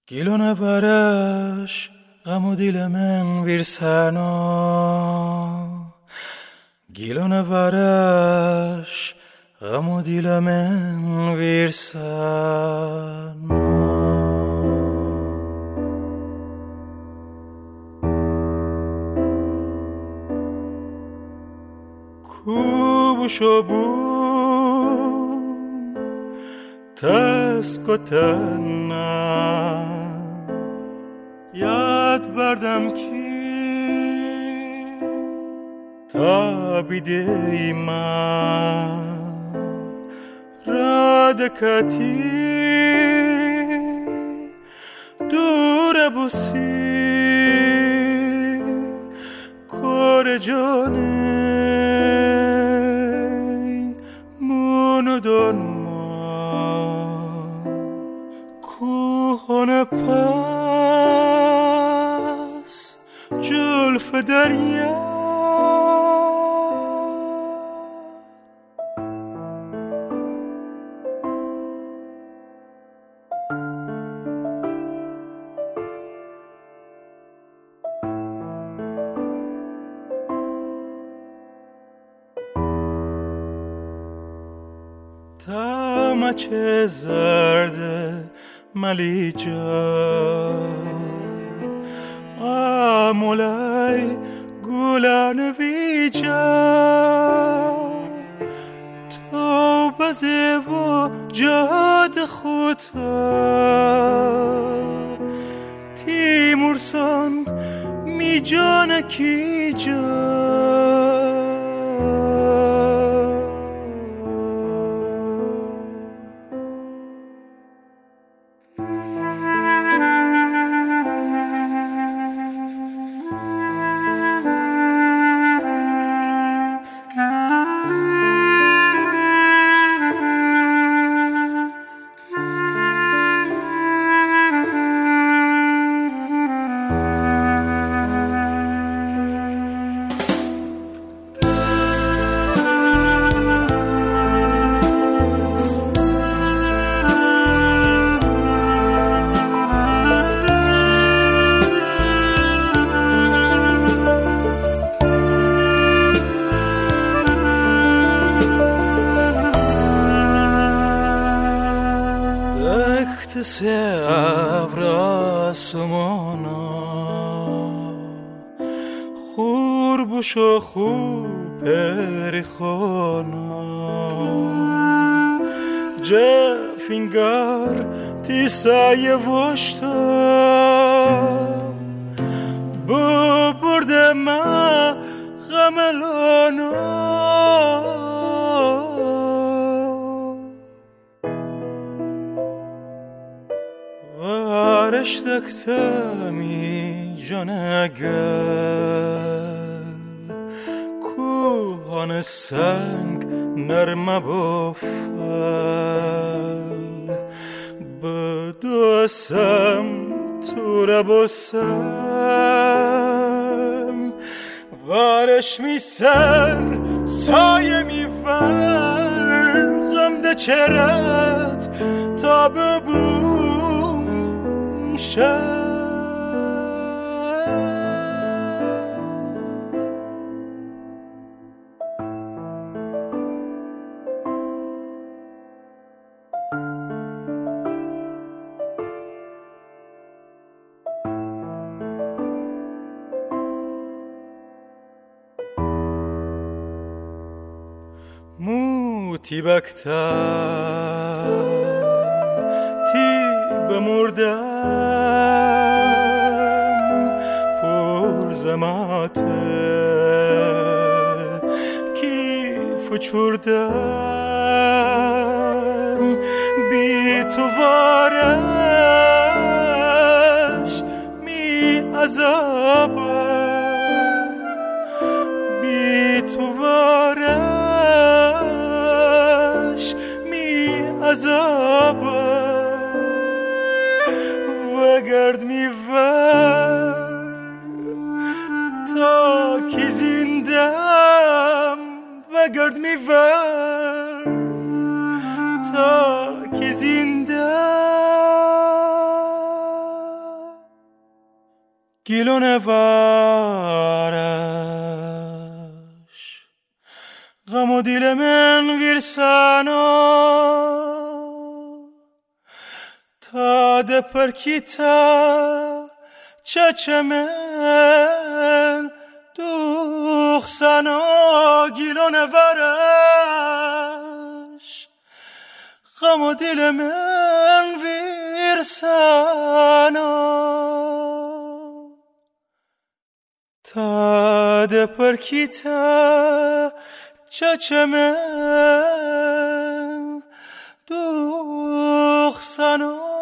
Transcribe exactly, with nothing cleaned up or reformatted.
Gilona parash غم و دل من ویرسانا Gilona parash غم و دل من ویرسانا Kubu shobun taskotana Yad bardam ki tabideyma radakati dura busi kore jane monodonma kuhona pas julf darya Tamache zarde malija Amolay gulan vija To baze vo jad khuta Timursan mi jana kija Se avrasmona khur busho khub perikhona jafingar tisaye voshta bu burde ma ghamelona اشتقتمی جانگل کوهان سنگ نرم بافل بدوسم تو را بسم وارش می سر سایه می فرغم ده چرت تا ببوم شد موتی بکتم تی بمردم پر زماته کیف چوردم بی تو وارش می عذابم بی تو وارش می عذابم وگرد می ور تا که زندم وگرد می ور تا که زندم گیلونه وارش غم و دیل من ویرسانا تا ده پرکیتا چچمن دوخسانا گیلونه وارش غم و دیل من ویرسانا تا ده پرکیتا چچمن دوخسانا